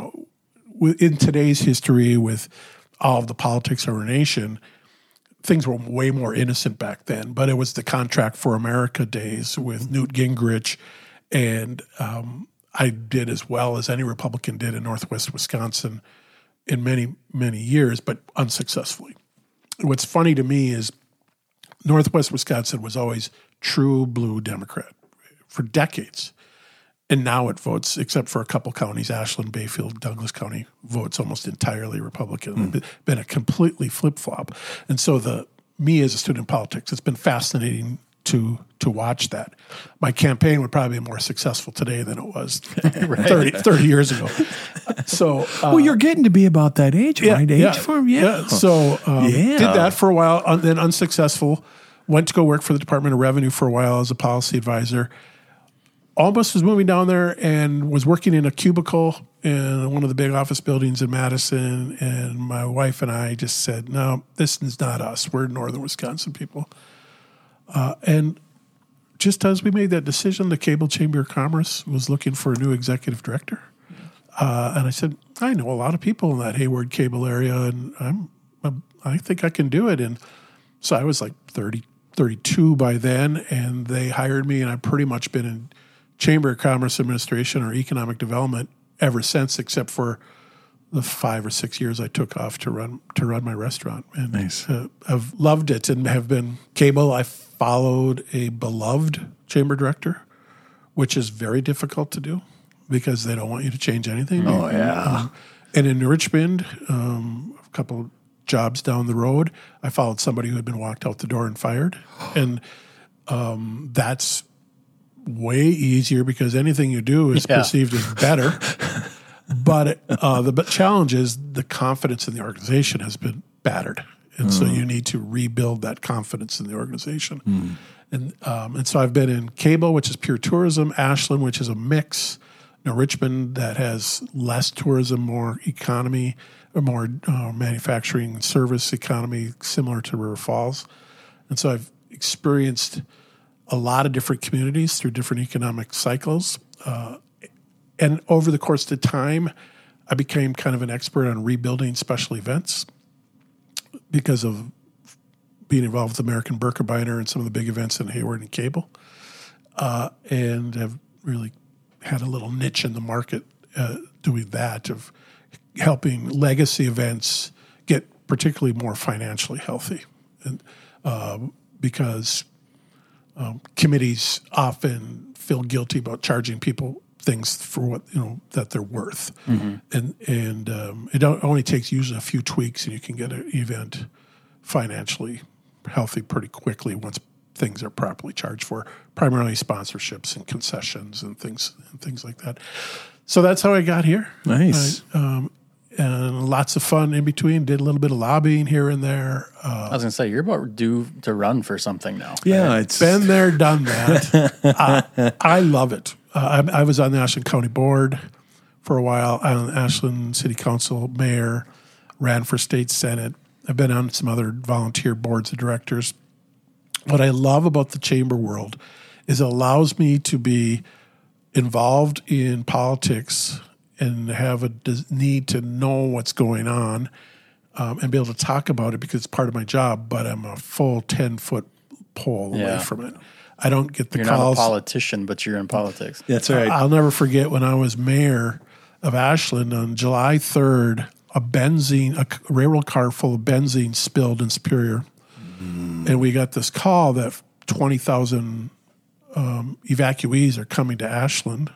in today's history with all of the politics of our nation, things were way more innocent back then. But it was the Contract for America days with Newt Gingrich. And I did as well as any Republican did in Northwest Wisconsin in many, many years, but unsuccessfully. What's funny to me is Northwest Wisconsin was always true blue Democrat for decades. And now it votes, except for a couple counties, Ashland, Bayfield, Douglas County, votes almost entirely Republican. It's been a completely flip-flop. And so me as a student in politics, it's been fascinating to watch that. My campaign would probably be more successful today than it was 30 years ago. So, well, you're getting to be about that age, right? Age form, yeah. So did that for a while, then unsuccessful. Went to go work for the Department of Revenue for a while as a policy advisor. Almost was moving down there and was working in a cubicle in one of the big office buildings in Madison. And my wife and I just said, "No, this is not us. We're northern Wisconsin people." And just as we made that decision, the Cable Chamber of Commerce was looking for a new executive director. And I said, "I know a lot of people in that Hayward cable area, and I think I can do it." And so I was like 32 by then, and they hired me, and I've pretty much been in Chamber of Commerce administration or economic development ever since, except for the 5 or 6 years I took off to run my restaurant. And nice. I've loved it and have been cable. I followed a beloved chamber director, which is very difficult to do because they don't want you to change anything. Oh, yeah. And in Richmond, a couple of jobs down the road, I followed somebody who had been walked out the door and fired. And that's way easier because anything you do is perceived as better. But the challenge is the confidence in the organization has been battered. And so you need to rebuild that confidence in the organization. And so I've been in Cable, which is pure tourism, Ashland, which is a mix, Richmond that has less tourism, more economy, or more manufacturing and service economy, similar to River Falls. And so I've experienced a lot of different communities through different economic cycles. And over the course of time, I became kind of an expert on rebuilding special events because of being involved with American Birkebeiner and some of the big events in Hayward and Cable, and have really had a little niche in the market doing that, of helping legacy events get particularly more financially healthy. And because committees often feel guilty about charging people things for what that they're worth, and it only takes usually a few tweaks, and you can get an event financially healthy pretty quickly once things are properly charged for, primarily sponsorships and concessions and things like that. So that's how I got here. Nice. And lots of fun in between. Did a little bit of lobbying here and there. I was going to say, you're about due to run for something now. Yeah, right? it's Been there, done that. I love it. I was on the Ashland County Board for a while, on Ashland City Council, mayor, ran for state senate. I've been on some other volunteer boards of directors. What I love about the chamber world is it allows me to be involved in politics and have a need to know what's going on, and be able to talk about it because it's part of my job, but I'm a full 10-foot pole away from it. I don't get the You're calls. not a politician, but you're in politics. that's right. I'll never forget when I was mayor of Ashland on July 3rd, a railroad car full of benzene spilled in Superior. And we got this call that 20,000 evacuees are coming to Ashland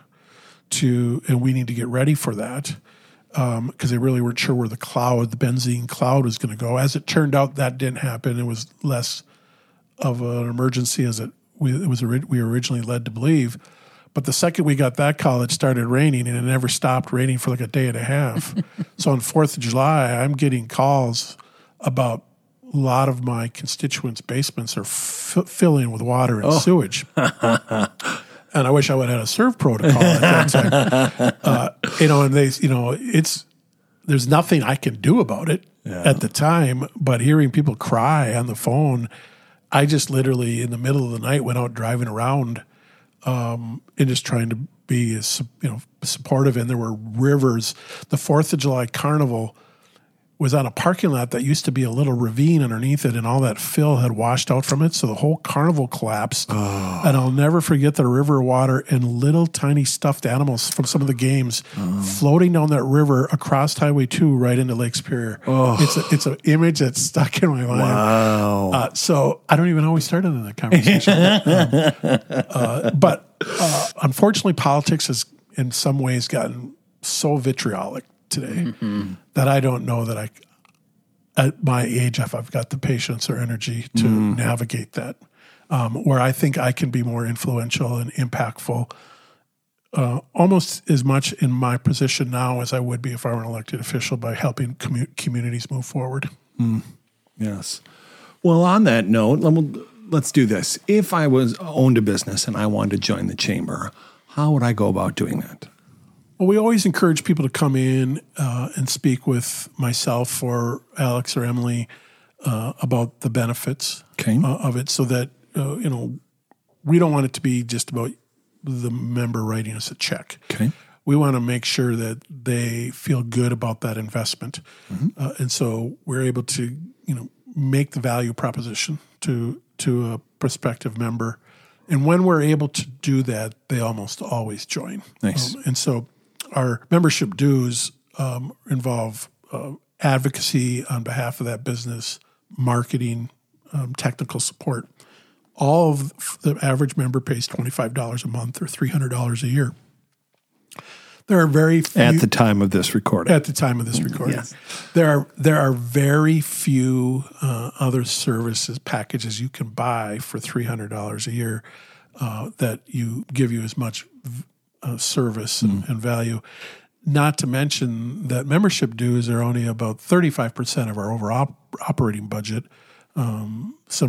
and we need to get ready for that, because they really weren't sure where the benzene cloud was going to go. As it turned out, that didn't happen. It was less of an emergency as we were originally led to believe. But the second we got that call, it started raining, and it never stopped raining for like a day and a half. So on 4th of July, I'm getting calls about a lot of my constituents' basements are filling with water and sewage. And I wish I would have had a serve protocol at that time. And there's nothing I can do about it at the time. But hearing people cry on the phone, I just literally in the middle of the night went out driving around, and just trying to be supportive. And there were rivers. The 4th of July Carnival was on a parking lot that used to be a little ravine underneath it, and all that fill had washed out from it, so the whole carnival collapsed. And I'll never forget the river water and little tiny stuffed animals from some of the games floating down that river across Highway 2 right into Lake Superior. It's an image that's stuck in my mind. Wow. So I don't even know how we started in that conversation. But unfortunately, politics has in some ways gotten so vitriolic today that I don't know that at my age, if I've got the patience or energy to navigate that, where I think I can be more influential and impactful, almost as much in my position now as I would be if I were an elected official, by helping communities move forward. Yes. Well, on that note, let's do this. If I owned a business and I wanted to join the chamber, how would I go about doing that? Well, we always encourage people to come in and speak with myself or Alex or Emily about the benefits of it, so that we don't want it to be just about the member writing us a check. Okay. We want to make sure that they feel good about that investment, and so we're able to make the value proposition to a prospective member. And when we're able to do that, they almost always join. Nice. And so our membership dues involve advocacy on behalf of that business, marketing, technical support. All of the average member pays $25 a month or $300 a year. There are very few, at the time of this recording. Yes. There are very few other services packages you can buy for $300 a year that give you as much service and value. Not to mention that membership dues are only about 35% of our overall operating budget. Some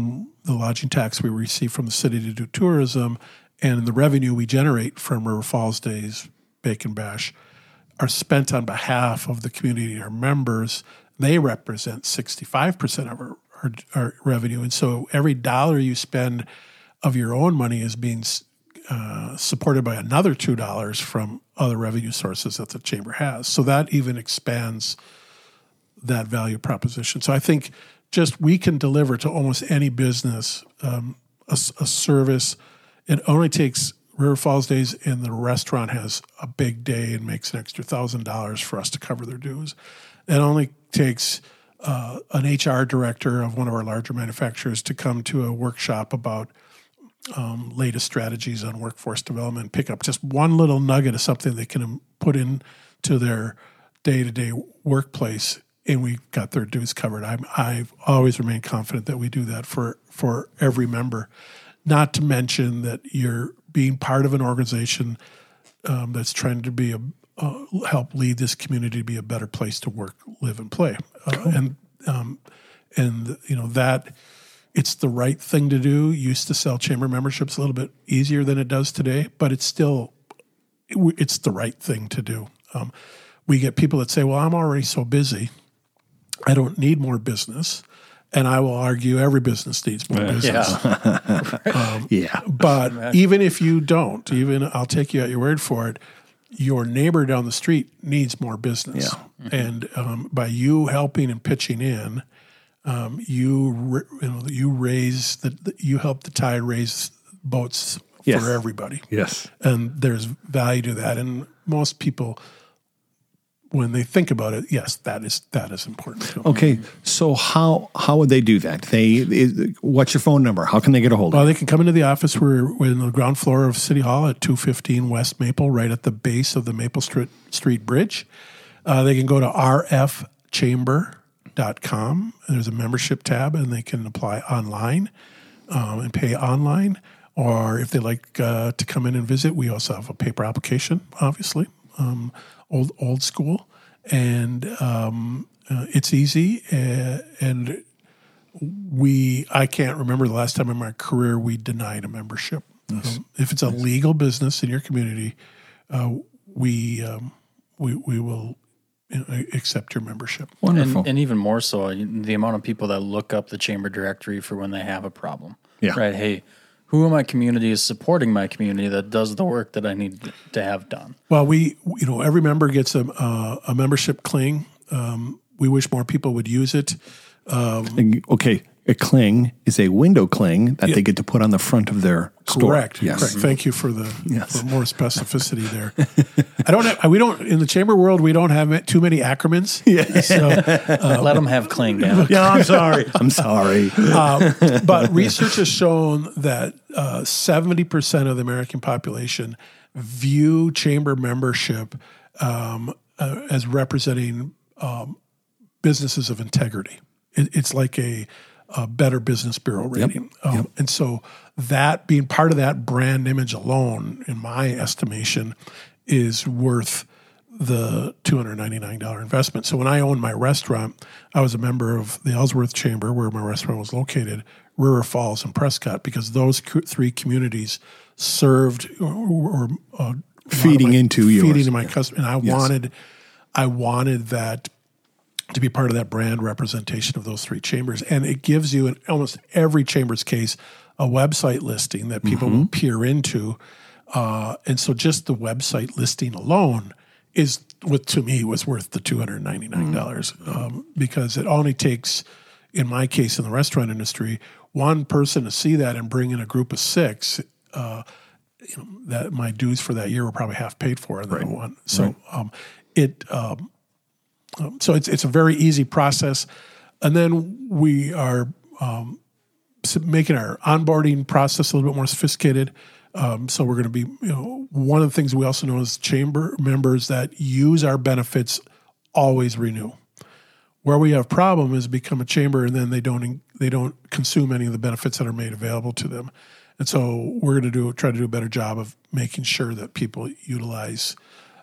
the lodging tax we receive from the city to do tourism and the revenue we generate from River Falls Days Bacon Bash are spent on behalf of the community and our members. They represent 65% of our revenue. And so every dollar you spend of your own money is being supported by another $2 from other revenue sources that the chamber has. So that even expands that value proposition. So I think just we can deliver to almost any business a service. It only takes River Falls Days and the restaurant has a big day and makes an extra $1,000 for us to cover their dues. It only takes an HR director of one of our larger manufacturers to come to a workshop about latest strategies on workforce development, pick up just one little nugget of something they can put into their day-to-day workplace, and we've got their dues covered. I've always remained confident that we do that for every member. Not to mention that you're being part of an organization that's trying to be help lead this community to be a better place to work, live, and play. And that it's the right thing to do. Used to sell chamber memberships a little bit easier than it does today, but it's the right thing to do. We get people that say, well, I'm already so busy. I don't need more business. And I will argue every business needs more business. Yeah. But even if you don't, I'll take you at your word for it, your neighbor down the street needs more business. Yeah. And by you helping and pitching in, you help the tide raise boats for everybody. Yes. And there's value to that. And most people, when they think about it, yes, that is important to them. Okay, so how would they do that? What's your phone number? How can they get a hold of you? Well, they can come into the office. We're in the ground floor of City Hall at 215 West Maple, right at the base of the Maple Street Bridge. They can go to rfchamber.com. There's a membership tab, and they can apply online and pay online. Or if they like to come in and visit, we also have a paper application, obviously. Old school, and it's easy. And I can't remember the last time in my career we denied a membership. Nice. If it's a legal business in your community, we will accept your membership. Wonderful, and even more so, the amount of people that look up the chamber directory for when they have a problem. Yeah, right. Hey, who in my community is supporting my community that does the work that I need to have done? Well, every member gets a membership cling. We wish more people would use it. Okay, a cling is a window cling that they get to put on the front of their store. Correct. Yes. Correct. Thank you for for more specificity there. We don't in the chamber world. We don't have too many acronyms. Yeah. So, let them have cling. Yeah, I'm sorry. I'm sorry. But research has shown that 70% of the American population view chamber membership as representing businesses of integrity. It's like a Better Business Bureau rating. Yep. And so that being part of that brand image alone, in my estimation, is worth the $299 investment. So when I owned my restaurant, I was a member of the Ellsworth Chamber, where my restaurant was located, River Falls and Prescott, because those three communities served or feeding into my customer. And I wanted that to be part of that brand representation of those three chambers. And it gives you, in almost every chamber's case, a website listing that people will peer into. And so just the website listing alone is what, to me, was worth the $299 because it only takes, in my case in the restaurant industry, one person to see that and bring in a group of six. That my dues for that year were probably half paid for in that one. So so it's a very easy process. And then we are making our onboarding process a little bit more sophisticated. So we're going to be, one of the things we also know is chamber members that use our benefits always renew. Where we have a problem is become a chamber and then they don't consume any of the benefits that are made available to them. And so we're going to try to do a better job of making sure that people utilize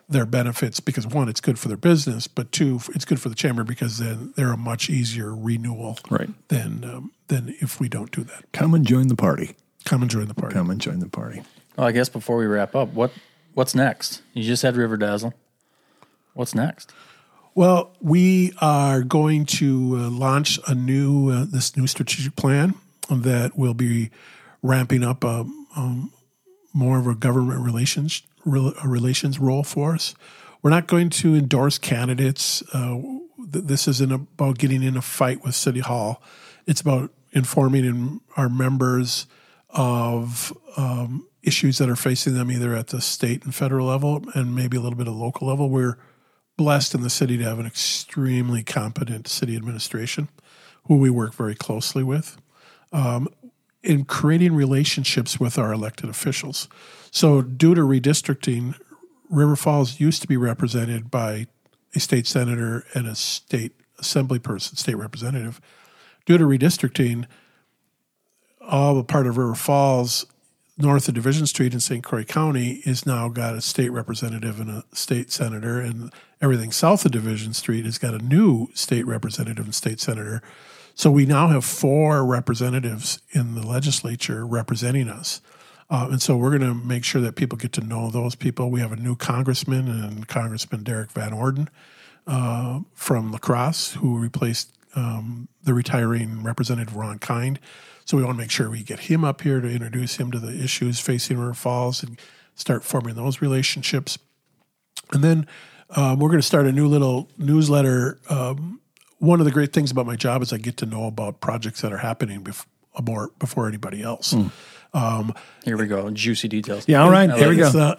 their benefits because, one, it's good for their business, but two, it's good for the chamber because then they're a much easier renewal than if we don't do that. Come and join the party. Come and join the party. Come and join the party. Well, I guess before we wrap up, what's next? You just had River Dazzle. What's next? Well, we are going to launch this new strategic plan that will be ramping up more of a government relations role for us. We're not going to endorse candidates. This isn't about getting in a fight with City Hall. It's about informing our members of issues that are facing them either at the state and federal level and maybe a little bit of local level. We're blessed in the city to have an extremely competent city administration who we work very closely with in creating relationships with our elected officials. So due to redistricting, River Falls used to be represented by a state senator and a state assembly person, state representative. Due to redistricting, all the part of River Falls north of Division Street in St. Croix County is now got a state representative and a state senator, and everything south of Division Street has got a new state representative and state senator. So we now have 4 representatives in the legislature representing us. And so we're going to make sure that people get to know those people. We have a new congressman, and Congressman Derek Van Orden from La Crosse, who replaced the retiring Representative Ron Kind. So we want to make sure we get him up here to introduce him to the issues facing River Falls and start forming those relationships. And then we're going to start a new little newsletter. One of the great things about my job is I get to know about projects that are happening before anybody else. Here we go. Juicy details. Yeah, all right. Here we go.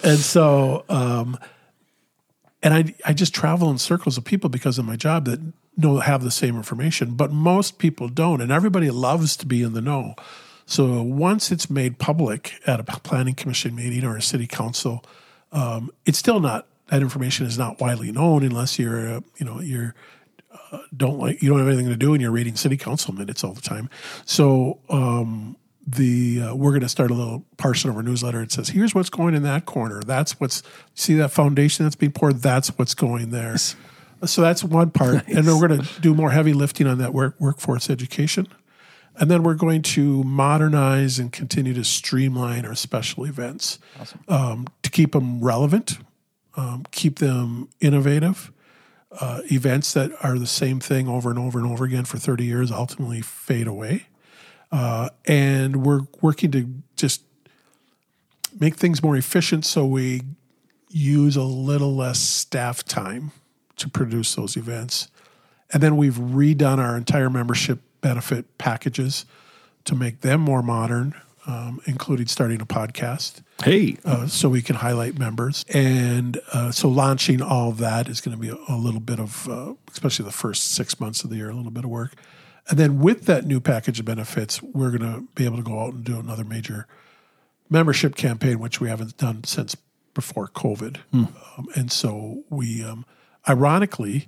And I just travel in circles of people because of my job that have the same information, but most people don't, and everybody loves to be in the know. So once it's made public at a planning commission meeting or a city council, it's still not, that information is not widely known unless you don't have anything to do and you're reading city council minutes all the time. So we're going to start a little portion of our newsletter. It says, here's what's going in that corner. See that foundation that's being poured? That's what's going there. So that's one part. Nice. And then we're going to do more heavy lifting on that workforce education. And then we're going to modernize and continue to streamline our special events. Awesome. To keep them relevant, keep them innovative. Events that are the same thing over and over and over again for 30 years ultimately fade away. And we're working to just make things more efficient so we use a little less staff time to produce those events. And then we've redone our entire membership benefit packages to make them more modern, including starting a podcast. Hey. So we can highlight members. And so launching all of that is going to be a little bit of, especially the first 6 months of the year, a little bit of work. And then with that new package of benefits, we're going to be able to go out and do another major membership campaign, which we haven't done since before COVID. And so we, ironically,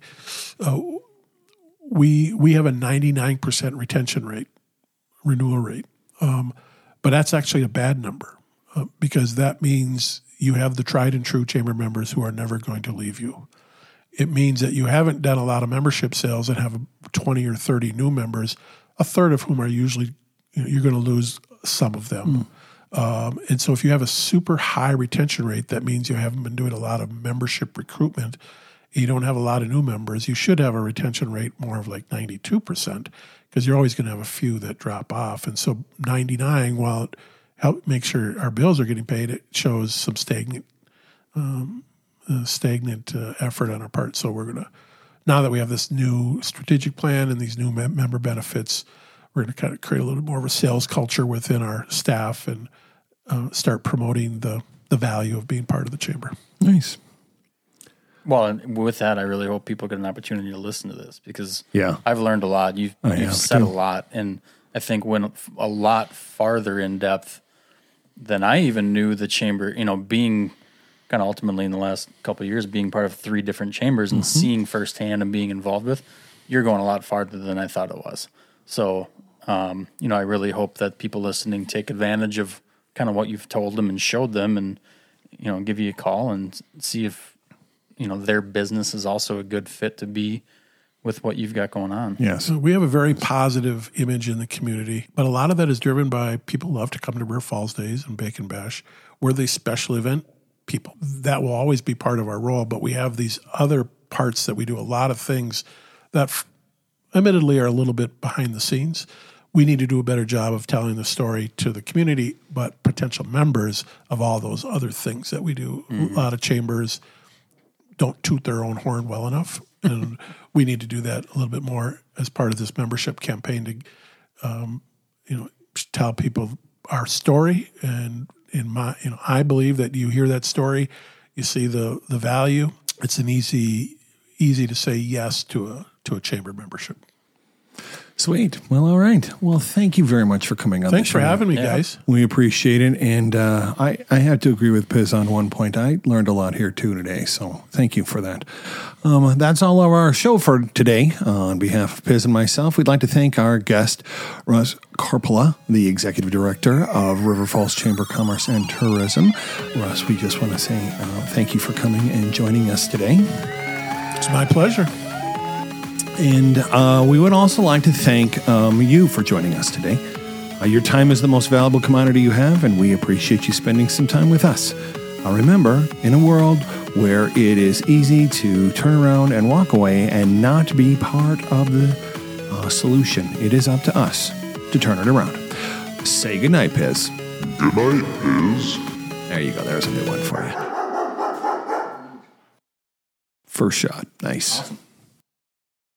we have a 99% retention rate, renewal rate. But that's actually a bad number because that means you have the tried and true chamber members who are never going to leave you. It means that you haven't done a lot of membership sales and have 20 or 30 new members, a third of whom are usually, you're going to lose some of them. And so if you have a super high retention rate, that means you haven't been doing a lot of membership recruitment. You don't have a lot of new members. You should have a retention rate more of like 92% because you're always going to have a few that drop off. And so 99, while it helps make sure our bills are getting paid, it shows some stagnant effort on our part. So we're going to, now that we have this new strategic plan and these new member benefits, we're going to kind of create a little bit more of a sales culture within our staff and start promoting the value of being part of the chamber. Nice. Well, and with that, I really hope people get an opportunity to listen to this because I've learned a lot. You've said a lot, and I think went a lot farther in depth than I even knew the chamber, being kind of ultimately in the last couple of years, being part of 3 different chambers and seeing firsthand and being involved with, you're going a lot farther than I thought it was. So, I really hope that people listening take advantage of kind of what you've told them and showed them and, give you a call and see if their business is also a good fit to be with what you've got going on. Yes. So we have a very positive image in the community, but a lot of that is driven by people who love to come to River Falls Days and Bacon Bash. We're the special event people. That will always be part of our role, but we have these other parts that we do a lot of things that admittedly are a little bit behind the scenes. We need to do a better job of telling the story to the community, but potential members of all those other things that we do. A lot of chambers don't toot their own horn well enough, and we need to do that a little bit more as part of this membership campaign to, tell people our story. And I believe that you hear that story, you see the value. It's an easy to say yes to a chamber membership. Sweet. Well, all right. Well, thank you very much for coming on. Thanks for having me, guys. We appreciate it. And I have to agree with Piz on one point. I learned a lot here, too, today. So thank you for that. That's all of our show for today. On behalf of Piz and myself, we'd like to thank our guest, Russ Korpela, the Executive Director of River Falls Chamber of Commerce and Tourism. Russ, we just want to say thank you for coming and joining us today. It's my pleasure. And we would also like to thank you for joining us today. Your time is the most valuable commodity you have, and we appreciate you spending some time with us. Remember, in a world where it is easy to turn around and walk away and not be part of the solution, it is up to us to turn it around. Say goodnight, Piz. Good night, Piz. There you go. There's a new one for you. First shot. Nice. Awesome.